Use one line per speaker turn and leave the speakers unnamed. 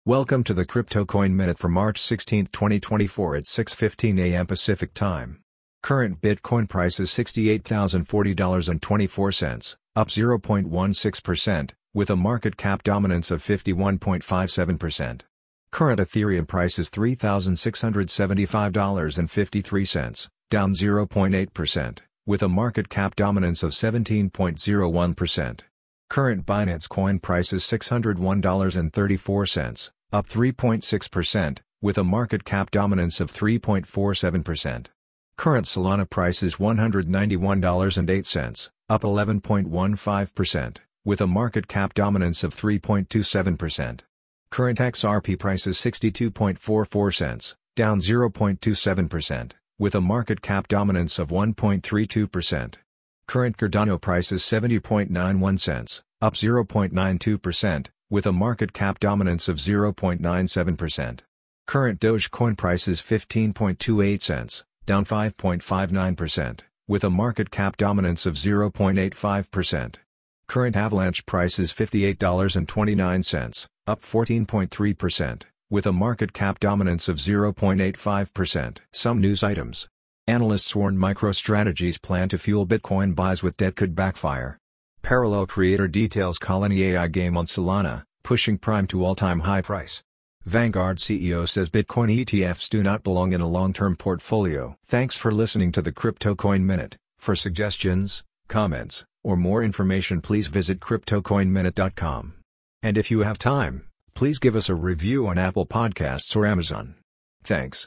Welcome to the Crypto Coin Minute for March 16, 2024 at 6:15 a.m. Pacific Time. Current Bitcoin price is $68,040.24, up 0.16%, with a market cap dominance of 51.57%. Current Ethereum price is $3,675.53, down 0.8%, with a market cap dominance of 17.01%. Current Binance Coin price is $601.34, up 3.6%, with a market cap dominance of 3.47%. Current Solana price is $191.08, up 11.15%, with a market cap dominance of 3.27%. Current XRP price is 62.44 cents, down 0.27%, with a market cap dominance of 1.32%. Current Cardano price is 70.91 cents, up 0.92%, with a market cap dominance of 0.97%. Current Dogecoin price is 15.28 cents, down 5.59%, with a market cap dominance of 0.85%. Current Avalanche price is $58.29, up 14.3%, with a market cap dominance of 0.85%. Some news items. Analysts warn MicroStrategy's plan to fuel Bitcoin buys with debt could backfire. Parallel creator details Colony AI game on Solana, pushing Prime to all-time high price. Vanguard CEO says Bitcoin ETFs do not belong in a long-term portfolio. Thanks for listening to the Crypto Coin Minute. For suggestions, comments, or more information, please visit CryptoCoinMinute.com. And if you have time, please give us a review on Apple Podcasts or Amazon. Thanks.